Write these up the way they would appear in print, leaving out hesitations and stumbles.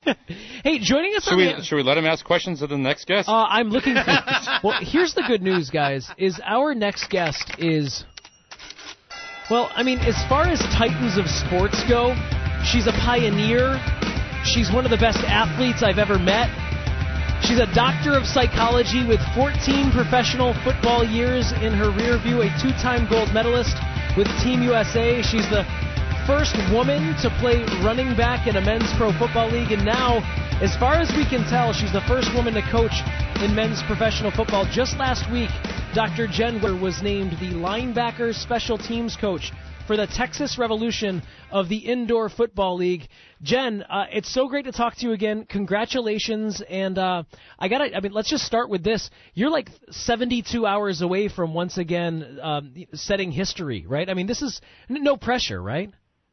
Hey, joining us Should we let him ask questions of the next guest? I'm looking for... Well, here's the good news, guys, is our next guest is... Well, I mean, as far as titans of sports go, she's a pioneer. She's one of the best athletes I've ever met. She's a doctor of psychology with 14 professional football years in her rear view, a two-time gold medalist with Team USA. She's the first woman to play running back in a men's pro football league, and now, as far as we can tell, she's the first woman to coach in men's professional football. Just last week, Dr. Jen Welter was named the linebacker special teams coach for the Texas Revolution of the Indoor Football League. Jen, it's so great to talk to you again. Congratulations, and let's just start with this. You're like 72 hours away from once again setting history, right? I mean, this is no pressure, right?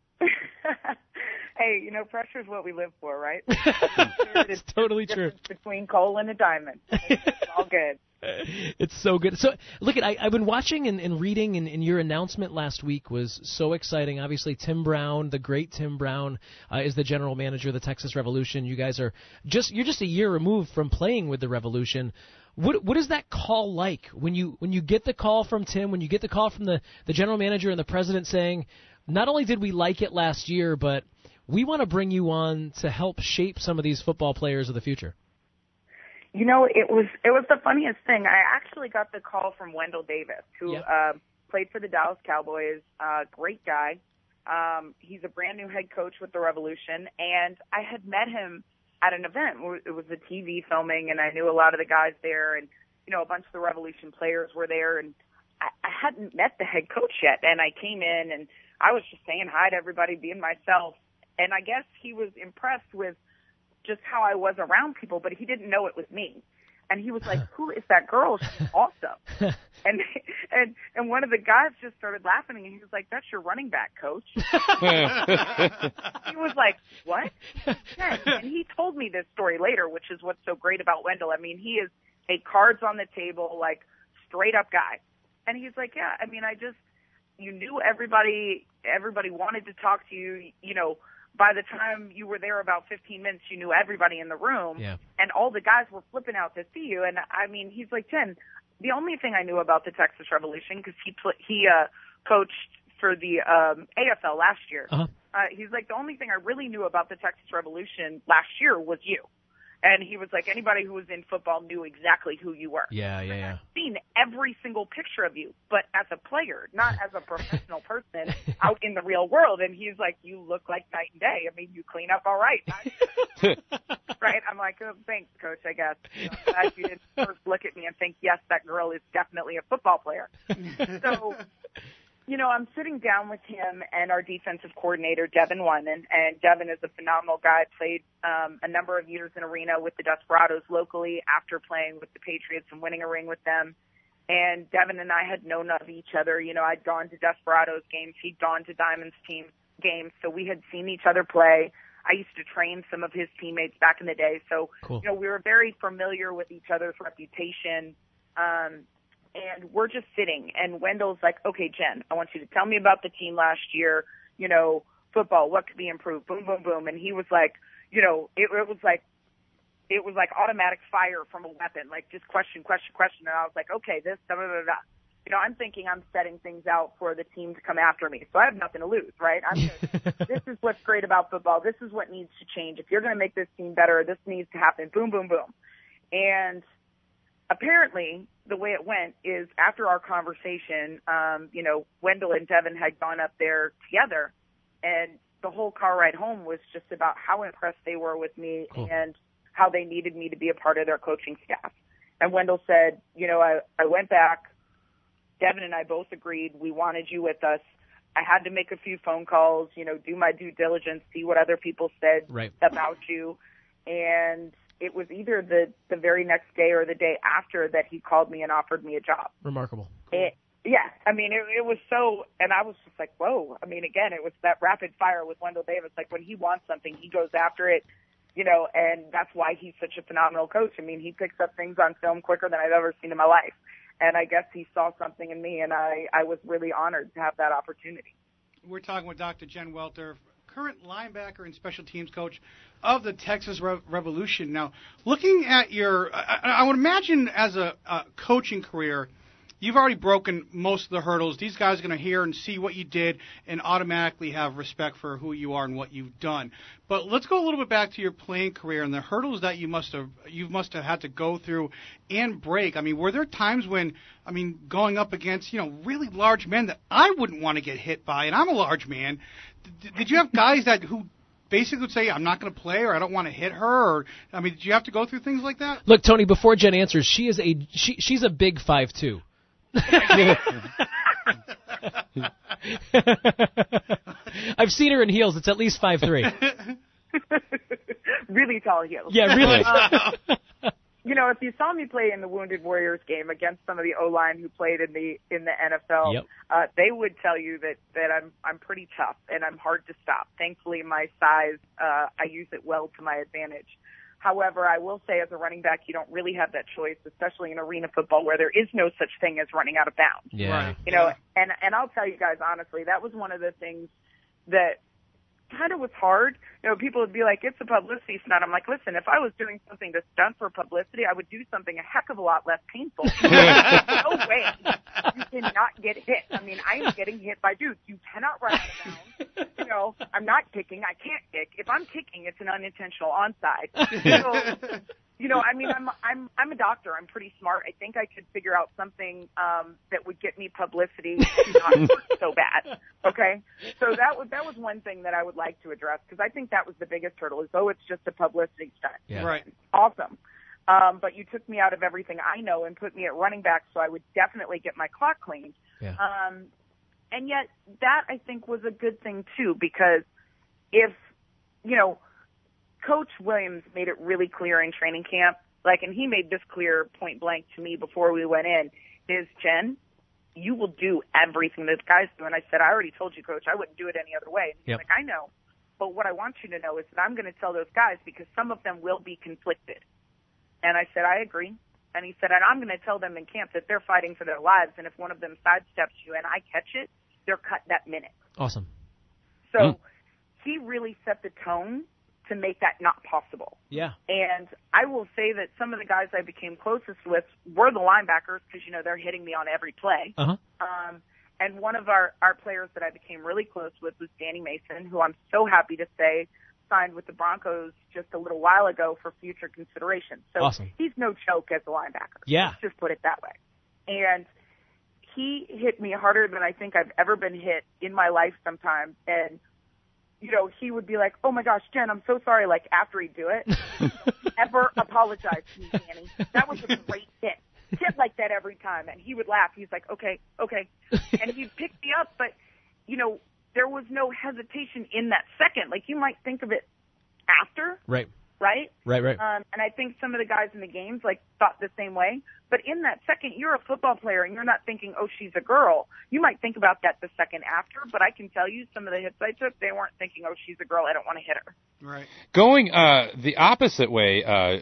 Hey, pressure is what we live for, right? It's totally true. Between coal and a diamond. It's all good. It's so good. So, look, I've been watching and reading, and your announcement last week was so exciting. Obviously, Tim Brown, the great Tim Brown, is the general manager of the Texas Revolution. You guys you're just a year removed from playing with the Revolution. What is that call like when you get the call from Tim, when you get the call from the general manager and the president saying, not only did we like it last year, but we want to bring you on to help shape some of these football players of the future? It was the funniest thing. I actually got the call from Wendell Davis, who played for the Dallas Cowboys. Great guy. He's a brand new head coach with the Revolution, and I had met him at an event. It was a TV filming, and I knew a lot of the guys there, and a bunch of the Revolution players were there, and I hadn't met the head coach yet. And I came in, and I was just saying hi to everybody, being myself. And I guess he was impressed with just how I was around people, but he didn't know it was me. And he was like, "Who is that girl? She's awesome." and one of the guys just started laughing, and he was like, "That's your running back, coach." He was like, "What?" Yeah. And he told me this story later, which is what's so great about Wendell. I mean, he is a cards on the table, like straight up guy. And he's like, "Yeah, I mean, you knew everybody wanted to talk to you, by the time you were there about 15 minutes, you knew everybody in the room, and all the guys were flipping out to see you." And I mean, he's like, "Jen, the only thing I knew about the Texas Revolution, because he coached for the AFL last year. He's like, the only thing I really knew about the Texas Revolution last year was you." And he was like, anybody who was in football knew exactly who you were. Yeah. I've seen every single picture of you, but as a player, not as a professional person out in the real world. And he's like, "You look like night and day. I mean, you clean up all right." Right? I'm like, "Oh, thanks, coach, I guess." I'm glad you didn't first look at me and think, yes, that girl is definitely a football player. So, I'm sitting down with him and our defensive coordinator, Devin Wyman, and Devin is a phenomenal guy, played a number of years in arena with the Desperados locally after playing with the Patriots and winning a ring with them. And Devin and I had known of each other. I'd gone to Desperados games. He'd gone to Diamonds team games. So we had seen each other play. I used to train some of his teammates back in the day. So, cool. We were very familiar with each other's reputation. And we're just sitting, and Wendell's like, "Okay, Jen, I want you to tell me about the team last year, football, what could be improved, boom, boom, boom." And he was like, it was like automatic fire from a weapon, like just question. And I was like, okay, this, da, da, da, da. I'm thinking I'm setting things out for the team to come after me. So I have nothing to lose, right? This is what's great about football. This is what needs to change. If you're going to make this team better, this needs to happen, boom, boom, boom. And apparently, the way it went is after our conversation, Wendell and Devin had gone up there together, and the whole car ride home was just about how impressed they were with me and how they needed me to be a part of their coaching staff. And Wendell said, I went back. Devin and I both agreed we wanted you with us. I had to make a few phone calls, do my due diligence, see what other people said about you. And it was either the very next day or the day after that he called me and offered me a job. Remarkable. Yeah. I mean, it was so, and I was just like, whoa. I mean, again, it was that rapid fire with Wendell Davis. Like when he wants something, he goes after it, and that's why he's such a phenomenal coach. I mean, he picks up things on film quicker than I've ever seen in my life. And I guess he saw something in me, and I was really honored to have that opportunity. We're talking with Dr. Jen Welter, current linebacker and special teams coach of the Texas Revolution. Now, looking at your, I would imagine as a coaching career, you've already broken most of the hurdles. These guys are going to hear and see what you did and automatically have respect for who you are and what you've done. But let's go a little bit back to your playing career and the hurdles that you must have had to go through and break. I mean, were there times when, I mean, going up against, really large men that I wouldn't want to get hit by, and I'm a large man. Did you have guys who basically would say, I'm not going to play, or I don't want to hit her? Or, I mean, did you have to go through things like that? Look, Tony, before Jen answers, she's a big 5'2". I've seen her in heels. It's at least 5'3". Really tall heels. Yeah, really. If you saw me play in the Wounded Warriors game against some of the O-line who played in the NFL, yep. They would tell you that I'm pretty tough and I'm hard to stop. Thankfully, my size, I use it well to my advantage. However, I will say as a running back, you don't really have that choice, especially in arena football where there is no such thing as running out of bounds. Yeah. Right. And I'll tell you guys honestly, that was one of the things that kind of was hard. People would be like, it's a publicity stunt. I'm like, listen, if I was doing something to stunt for publicity, I would do something a heck of a lot less painful. No way you cannot get hit. I mean, I am getting hit by dudes. You cannot run out of bounds. I'm not kicking. I can't kick. If I'm kicking, it's an unintentional onside. I'm a doctor. I'm pretty smart. I think I could figure out something that would get me publicity and not hurt so bad. Okay, so that was one thing that I would like to address because I think that was the biggest hurdle. Is it's just a publicity stunt. Yeah. Right. Awesome. But you took me out of everything I know and put me at running back, so I would definitely get my clock cleaned. Yeah. And yet that I think was a good thing too because if Coach Williams made it really clear in training camp, and he made this clear point blank to me before we went in, is Jen, you will do everything that guys do. And I said, I already told you, Coach, I wouldn't do it any other way. And he's Yep. like, I know. But what I want you to know is that I'm going to tell those guys because some of them will be conflicted. And I said, I agree. And he said, and I'm going to tell them in camp that they're fighting for their lives. And if one of them sidesteps you and I catch it, they're cut that minute. Awesome. So he really set the tone to make that not possible. Yeah. And I will say that some of the guys I became closest with were the linebackers because, they're hitting me on every play. Uh-huh. And one of our players that I became really close with was Danny Mason, who I'm so happy to say signed with the Broncos just a little while ago for future consideration. So Awesome. He's no joke as a linebacker. Yeah. Let's just put it that way. And he hit me harder than I think I've ever been hit in my life sometimes. And he would be like, oh my gosh, Jen, I'm so sorry. After he'd do it, ever apologize to me, Danny. That was a great hit. Hit like that every time. And he would laugh. He's like, okay. And he'd pick me up. But, there was no hesitation in that second. You might think of it after. Right. Right? Right. And I think some of the guys in the games, thought the same way. But in that second, you're a football player, and you're not thinking, oh, she's a girl. You might think about that the second after, but I can tell you some of the hits I took, they weren't thinking, oh, she's a girl, I don't want to hit her. Right. Going the opposite way,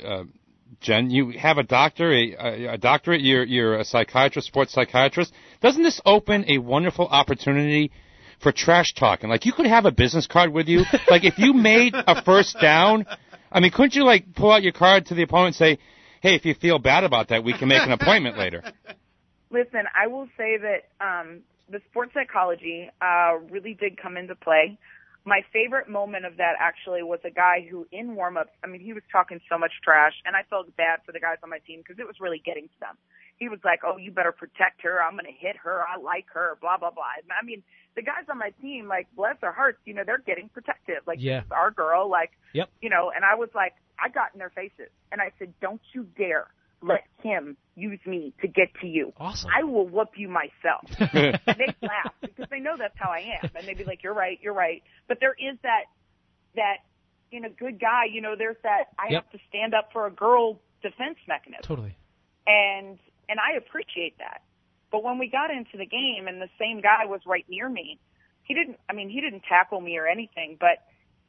Jen, you have a doctorate, you're a psychiatrist, sports psychiatrist. Doesn't this open a wonderful opportunity for trash talking? You could have a business card with you. If you made a first down, couldn't you pull out your card to the opponent and say, hey, if you feel bad about that, we can make an appointment later? Listen, I will say that the sports psychology really did come into play. My favorite moment of that actually was a guy who in warm-ups, he was talking so much trash, and I felt bad for the guys on my team because it was really getting to them. He was like, oh, you better protect her. I'm going to hit her. I like her, blah, blah, blah. The guys on my team, bless their hearts, they're getting protective. Yeah. This is our girl, yep. And I was like, I got in their faces. And I said, don't you dare let him use me to get to you. Awesome. I will whoop you myself. And they laugh because they know that's how I am. And they'd be like, you're right. But there is that in a good guy, there's that I have to stand up for a girl defense mechanism. Totally. And I appreciate that. But when we got into the game and the same guy was right near me, he didn't tackle me or anything, but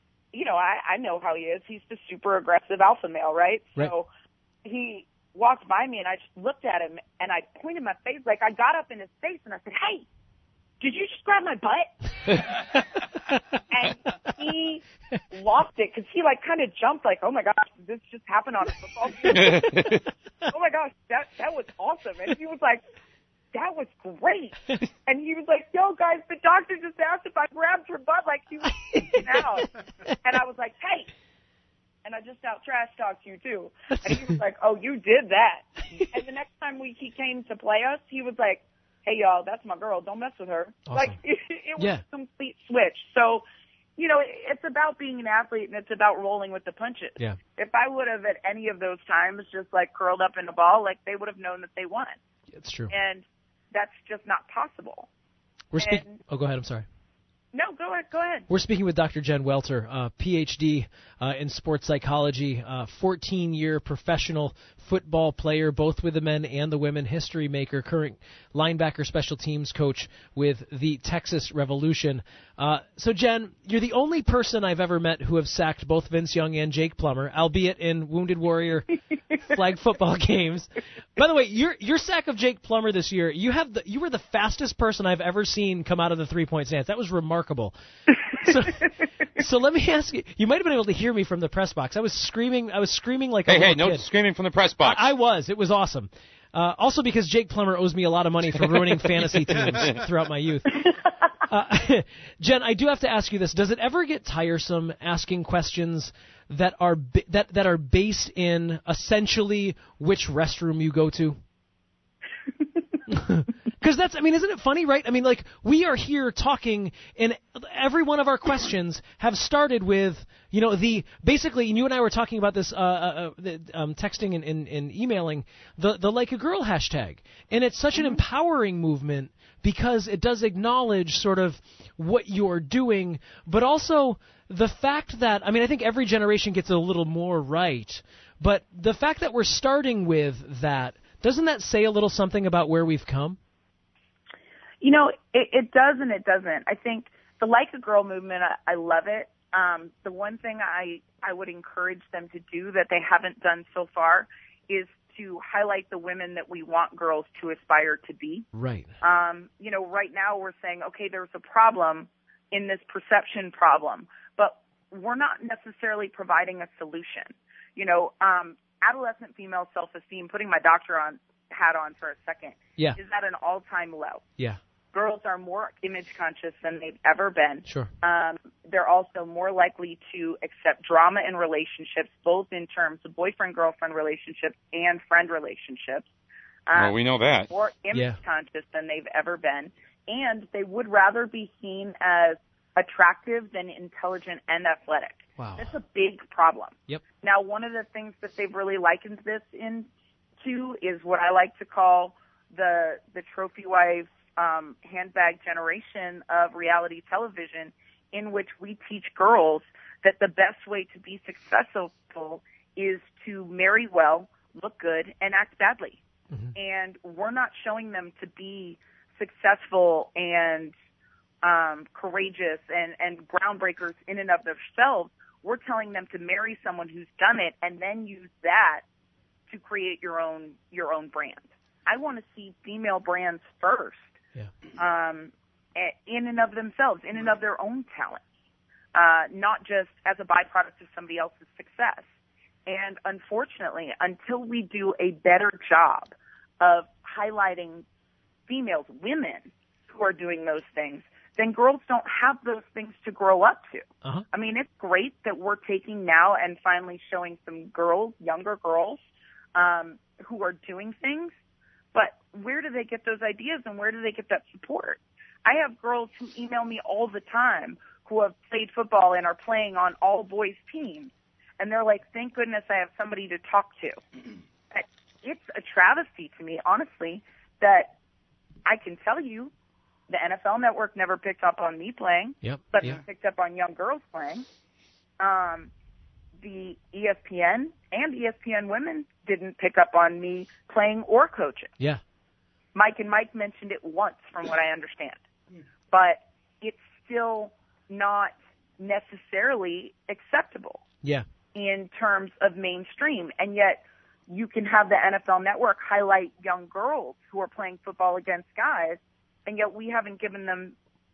I know how he is. He's the super aggressive alpha male, right? So he walked by me and I just looked at him and I pointed my face, I got up in his face and I said, hey, did you just grab my butt? And he lost it because he like kind of jumped like, oh my gosh, this just happened on a football field. Oh my gosh, that was awesome. And he was like, that was great. And he was like, yo guys, the doctor just asked if I grabbed your butt, like he was freaking out. And I was like, hey. And I just out trash talked you too. And he was like, oh, you did that. And the next time he came to play us, he was like, hey y'all, that's my girl. Don't mess with her. Awesome. Like it was a complete switch. So, you know, it's about being an athlete and it's about rolling with the punches. Yeah. If I would have at any of those times just like curled up in a ball, like they would have known that they won. It's true. And that's just not possible. We're speaking. Oh, go ahead. I'm sorry. No, go ahead. We're speaking with Dr. Jen Welter, PhD in sports psychology, 14-year professional football player, both with the men and the women, history maker, current linebacker special teams coach with the Texas Revolution. So, Jen, you're the only person I've ever met who have sacked both Vince Young and Jake Plummer, albeit in Wounded Warrior flag football games. By the way, your sack of Jake Plummer this year, you were the fastest person I've ever seen come out of the three-point stance. That was remarkable. So let me ask you. You might have been able to hear me from the press box. I was screaming like a little kid. No screaming from the press box. I was. It was awesome. Also because Jake Plummer owes me a lot of money for ruining fantasy teams throughout my youth. Jen, I do have to ask you this. Does it ever get tiresome asking questions that are that are based in essentially which restroom you go to? Because isn't it funny, right? I mean, like, we are here talking, and every one of our questions have started with, basically, and you and I were talking about this, texting and emailing, the Like a Girl hashtag. And it's such an empowering movement because it does acknowledge sort of what you're doing, but also the fact that, I think every generation gets a little more right, but the fact that we're starting with that, doesn't that say a little something about where we've come? It does and it doesn't. I think the Like a Girl movement, I love it. The one thing I would encourage them to do that they haven't done so far is to highlight the women that we want girls to aspire to be. Right. Right now we're saying, okay, there's a problem in this perception problem, but we're not necessarily providing a solution. Adolescent female self-esteem, putting my doctor hat on for a second, is at an all-time low. Yeah. Girls are more image conscious than they've ever been. Sure. They're also more likely to accept drama in relationships, both in terms of boyfriend-girlfriend relationships and friend relationships. Well, we know that. More image conscious than they've ever been. And they would rather be seen as attractive than intelligent and athletic. Wow. That's a big problem. Yep. Now, one of the things that they've really likened this into is what I like to call the trophy wife handbag generation of reality television, in which we teach girls that the best way to be successful is to marry well, look good, and act badly. Mm-hmm. And we're not showing them to be successful and courageous and groundbreakers in and of themselves. We're telling them to marry someone who's done it and then use that to create your own brand. I want to see female brands first, in and of themselves, in and of their own talents, not just as a byproduct of somebody else's success. And unfortunately, until we do a better job of highlighting females, women who are doing those things, then girls don't have those things to grow up to. Uh-huh. It's great that we're taking now and finally showing some girls, younger girls, who are doing things, but where do they get those ideas and where do they get that support? I have girls who email me all the time who have played football and are playing on all boys teams, and they're like, thank goodness I have somebody to talk to. It's a travesty to me, honestly, that I can tell you the NFL Network never picked up on me playing, but they picked up on young girls playing. The ESPN and ESPN women didn't pick up on me playing or coaching. Yeah. Mike and Mike mentioned it once, from what I understand. But it's still not necessarily acceptable in terms of mainstream. And yet you can have the NFL Network highlight young girls who are playing football against guys and yet we haven't given them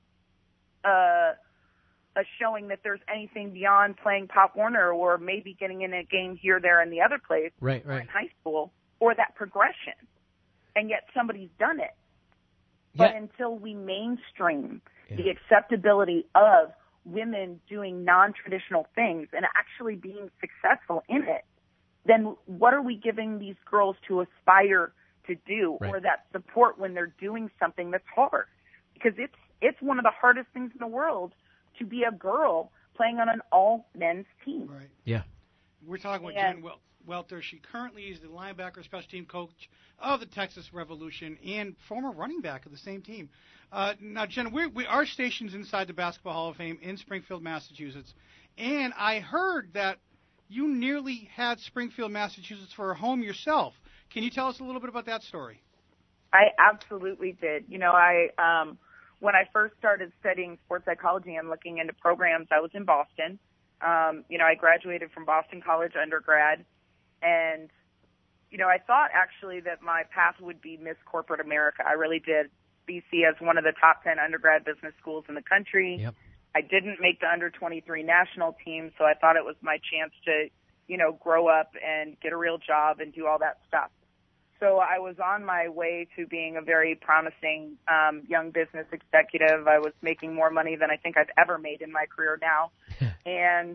a showing that there's anything beyond playing Pop Warner or maybe getting in a game here, there, and the other place right. in high school, or that progression. And yet somebody's done it. But until we mainstream the acceptability of women doing non-traditional things and actually being successful in it, then what are we giving these girls to aspire to do, or that support when they're doing something that's hard? Because it's one of the hardest things in the world to be a girl playing on an all-men's team. Right. Yeah. We're talking with Jen Welter. She currently is the linebacker special team coach of the Texas Revolution and former running back of the same team. Now, Jen, our station's inside the Basketball Hall of Fame in Springfield, Massachusetts, and I heard that you nearly had Springfield, Massachusetts for a home yourself. Can you tell us a little bit about that story? I absolutely did. You know, when I first started studying sports psychology and looking into programs, I was in Boston. You know, I graduated from Boston College undergrad, and, you know, I thought actually that my path would be Miss Corporate America. I really did. BC as one of the top 10 undergrad business schools in the country. Yep. I didn't make the under-23 national team, so I thought it was my chance to, you know, grow up and get a real job and do all that stuff. So I was on my way to being a very promising young business executive. I was making more money than I think I've ever made in my career now. And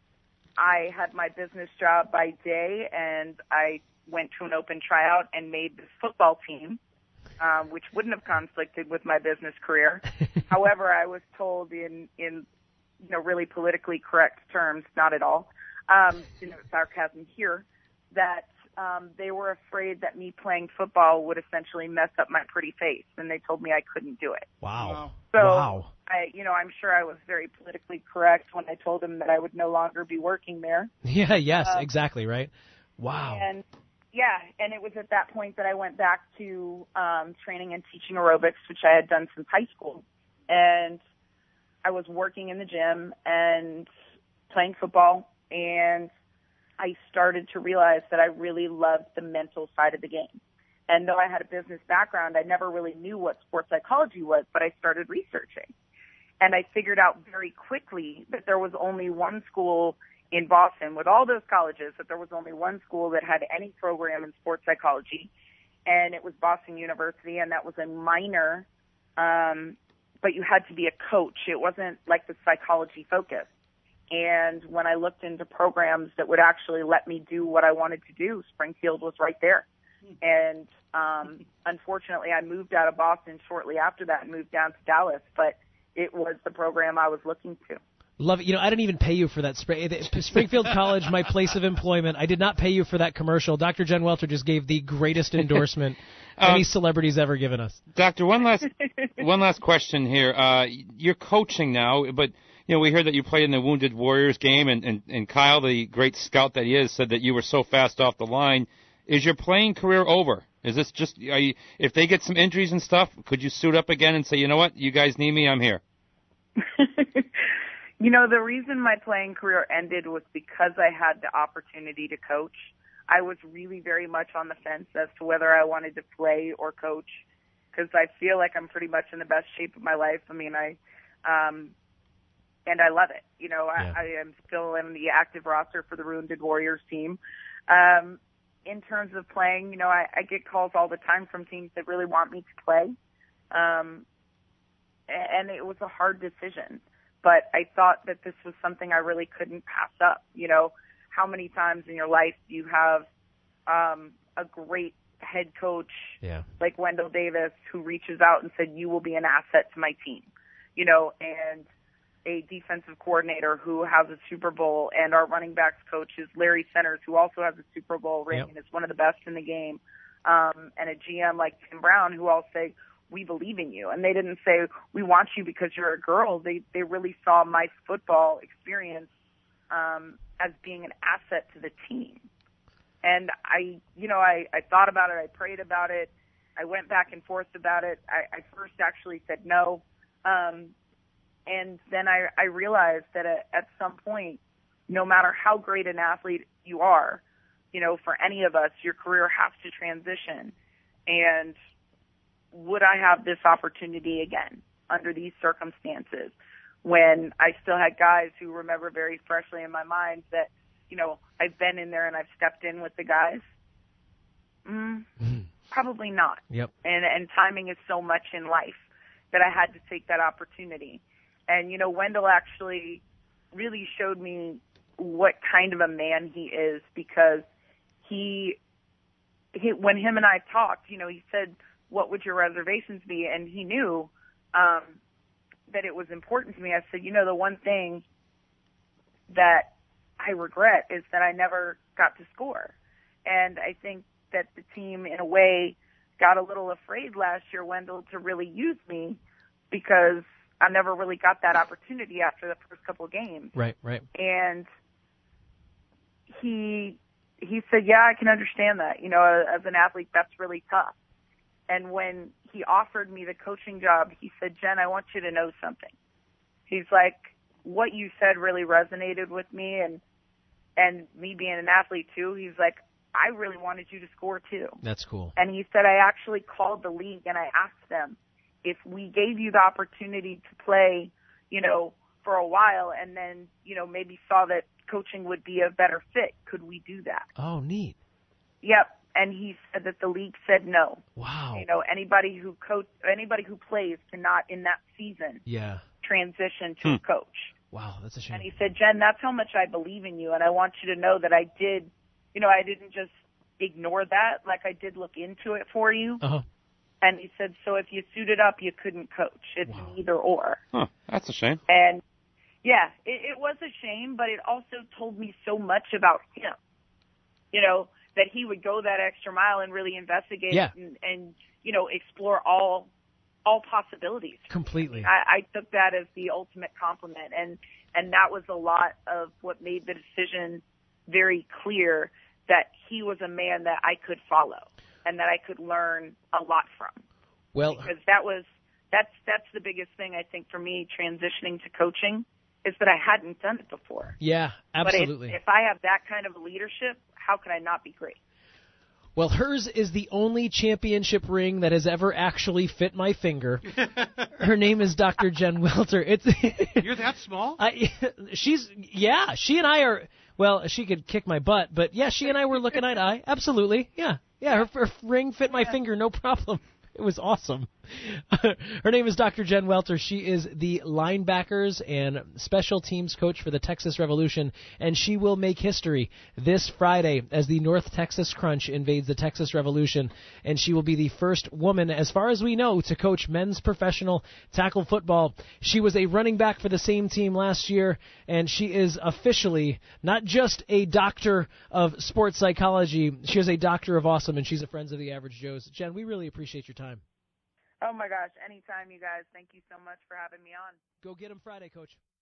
I had my business job by day, and I went to an open tryout and made this football team, which wouldn't have conflicted with my business career. However, I was told in you know, really politically correct terms, not at all, you know, sarcasm here, that they were afraid that me playing football would essentially mess up my pretty face, and they told me I couldn't do it. Wow. So, wow. I'm sure I was very politically correct when I told them that I would no longer be working there. Yeah, yes, exactly, right? Wow. And it was at that point that I went back to training and teaching aerobics, which I had done since high school. And I was working in the gym and playing football, and I started to realize that I really loved the mental side of the game. And though I had a business background, I never really knew what sports psychology was, but I started researching. And I figured out very quickly that there was only one school in Boston, with all those colleges, that there was only one school that had any program in sports psychology, and it was Boston University, and that was a minor, but you had to be a coach. It wasn't like the psychology focus. And when I looked into programs that would actually let me do what I wanted to do, Springfield was right there. And unfortunately, I moved out of Boston shortly after that and moved down to Dallas, but it was the program I was looking to. Love it. You know, I didn't even pay you for that. Springfield College, my place of employment. I did not pay you for that commercial. Dr. Jen Welter just gave the greatest endorsement any celebrity's ever given us. Doctor, one last question here. You're coaching now, but you know, we heard that you played in the Wounded Warriors game, and Kyle, the great scout that he is, said that you were so fast off the line. Is your playing career over? Is this just, if they get some injuries and stuff, could you suit up again and say, you know what, you guys need me, I'm here? You know, the reason my playing career ended was because I had the opportunity to coach. I was really very much on the fence as to whether I wanted to play or coach, because I feel like I'm pretty much in the best shape of my life. I mean, and I love it. You know, yeah. I am still in the active roster for the Wounded Warriors team. In terms of playing, you know, I get calls all the time from teams that really want me to play. And it was a hard decision. But I thought that this was something I really couldn't pass up. You know, how many times in your life do you have a great head coach like Wendell Davis who reaches out and said, you will be an asset to my team, you know, and a defensive coordinator who has a Super Bowl, and our running backs coach is Larry Centers, who also has a Super Bowl ring and is one of the best in the game, and a GM like Tim Brown who all say, we believe in you. And they didn't say, we want you because you're a girl. They really saw my football experience as being an asset to the team. And I thought about it. I prayed about it. I went back and forth about it. I first actually said no. And then I realized that at some point, no matter how great an athlete you are, you know, for any of us, your career has to transition. And would I have this opportunity again under these circumstances when I still had guys who remember very freshly in my mind that, I've been in there and I've stepped in with the guys? Probably not. Yep. And timing is so much in life that I had to take that opportunity. And, Wendell actually really showed me what kind of a man he is, because he when him and I talked, he said, what would your reservations be? And he knew that it was important to me. I said, the one thing that I regret is that I never got to score. And I think that the team, in a way, got a little afraid last year, Wendell, to really use me, because I never really got that opportunity after the first couple of games. Right. And he said, yeah, I can understand that. As an athlete, that's really tough. And when he offered me the coaching job, he said, Jen, I want you to know something. He's like, what you said really resonated with me, and me being an athlete too. He's like, I really wanted you to score too. That's cool. And he said, I actually called the league and I asked them, if we gave you the opportunity to play, for a while, and then, maybe saw that coaching would be a better fit, could we do that? Oh, neat. Yep. And he said that the league said no. Wow. Anybody who plays cannot in that season transition to a coach. Wow, that's a shame. And he said, Jen, that's how much I believe in you, and I want you to know that I did, I didn't just ignore that, like I did look into it for you. Uh-huh. And he said, so if you suited up, you couldn't coach. It's an either or. Huh, that's a shame. And yeah, it was a shame, but it also told me so much about him, that he would go that extra mile and really investigate and explore all possibilities. Completely. I took that as the ultimate compliment, and that was a lot of what made the decision very clear that he was a man that I could follow and that I could learn a lot from. Well, because that's the biggest thing, I think, for me transitioning to coaching, is that I hadn't done it before. Yeah, absolutely. But if I have that kind of leadership, how can I not be great? Well, hers is the only championship ring that has ever actually fit my finger. Her name is Dr. Jen Welter. You're that small? She and I are, well, she could kick my butt, but yeah, she and I were looking eye to eye. Absolutely. Yeah, her ring fit my finger, no problem. It was awesome. Her name is Dr. Jen Welter. She is the linebackers and special teams coach for the Texas Revolution, and she will make history this Friday as the North Texas Crunch invades the Texas Revolution, and she will be the first woman, as far as we know, to coach men's professional tackle football. She was a running back for the same team last year, and she is officially not just a doctor of sports psychology, she is a doctor of awesome, and she's a Friends of the Average Joes. Jen, we really appreciate your time. Oh, my gosh. Anytime, you guys. Thank you so much for having me on. Go get him Friday, Coach.